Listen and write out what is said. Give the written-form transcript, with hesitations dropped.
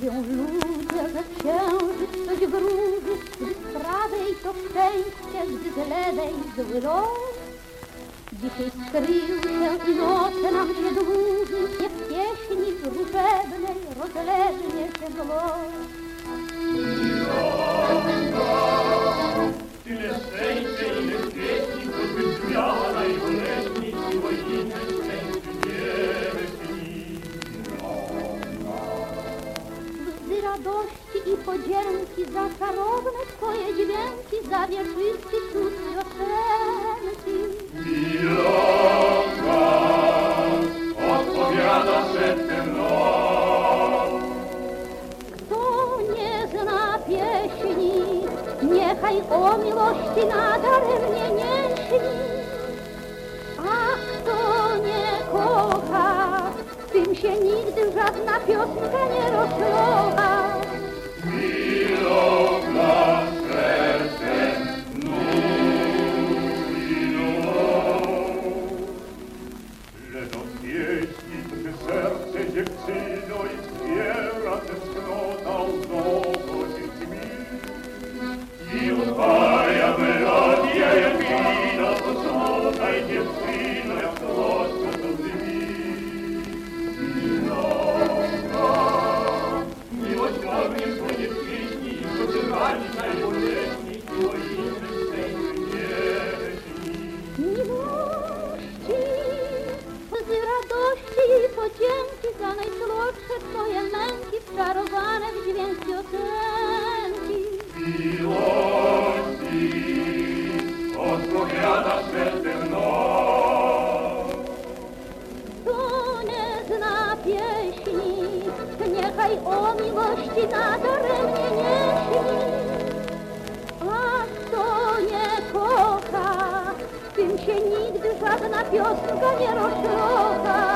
Mówią ludzie, że księżyc coś wróży, gdy z prawej to szczęście, gdy z lewej zły los. Dzisiaj skrył się i noce nam się dłuży, nie w pieśni wróżebnej rozlegnie się głos. Tyle szczęścia, ile pieśni, choćby brzmiała najboleśniej, siło inne szczęściu nie myśli. Łzy radości i podzięki za czarowne twoje dźwięki, za wieczysty cud piosenki. Milonka odpowiada szeptem noc. Kto nie zna pieśni, niechaj o miłości nadaremnie nie śni. A kto nie kocha, tym się nigdy żadna piosenka nie rozkocha. Milonka sercem nuci noc. Lecz od pieśni, gdy serce dziewczyno i wspiera tęsknota łzowo się tmi. I utwaja melodia jak wino, posłuchaj dziewczyno, jak łoska to dni. Milonka, miłość marnie słonie w pieśni, przeżywani najboleśniej, siło innym szczęściu nie śni. Miłości, łzy radości i podzięki za najsłodsze twoje męki, wczarowane w dźwięk piosenki. Miłości odpowiada szeptem noc. Kto nie zna pieśni, niechaj o miłości nadaremnie nie śni. A kto nie kocha, tym się nigdy żadna piosenka nie rozkocha.